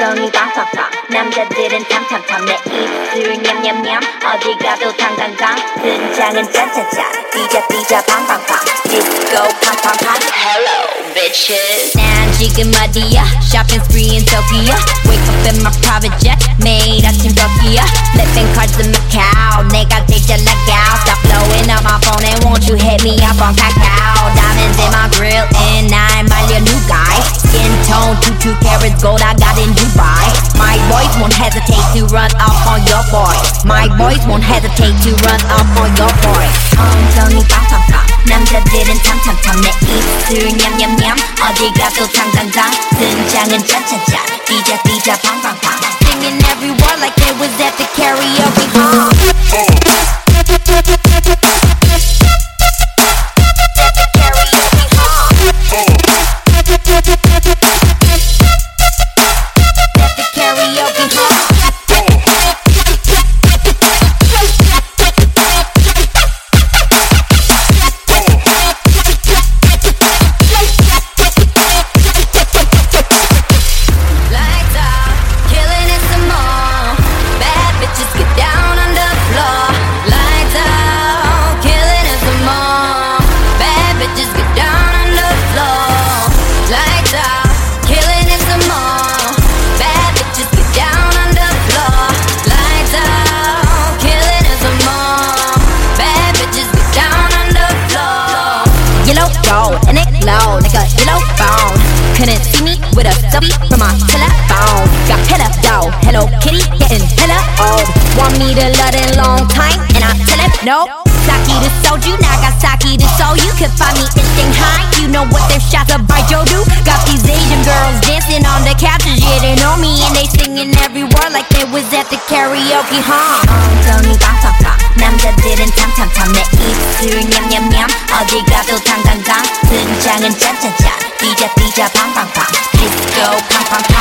엉덩이 빵빵빵 남자들은 탐탐탐 내 입술 냠냠냠 어디 가도 당당당 등장은 짠짠짠 삐자삐자 빵빵빵 디스코 팡팡팡 Hello bitches 난 지금 어디야 shopping spree in Tokyo Wake up in my private jet 매일 아침 덕이야 Flipping cards in Macau 내가 제일 잘 나가 Stop blowing up my phone and won't you hit me up on Kakao Diamonds in my grill and I'm my new guy Skin tone 2 carats gold I got in Dubai My boys won't hesitate to run up on your boy My boys won't hesitate to run up on your boy 엉덩이 빵빵빵 남자들은 탐탐탐 내 입술 냠냠냠 어디 가도 당당당 등장은 짠짠짠 삐자삐자 팡팡팡 Singing every word like it was at the karaoke And it glow like a yellow phone Couldn't see me with a selfie from my telephone Got hella dough, Hello Kitty getting hella old Want me to love it long time and I tell him no Saki to soju, Nagasaki to Seoul You could find me in Shanghai You know what their shots of by Jodu Got these Asian girls dancing on the couches Yeah, they know me and they singing every word like they was at the karaoke, 엉덩이 빵빵빵 남자들은 탐탐탐 내 입술 냠냠냠 어디 가도 당당당 등장은 짠짠짠 삐자삐자 팡팡팡 디스코 팡팡팡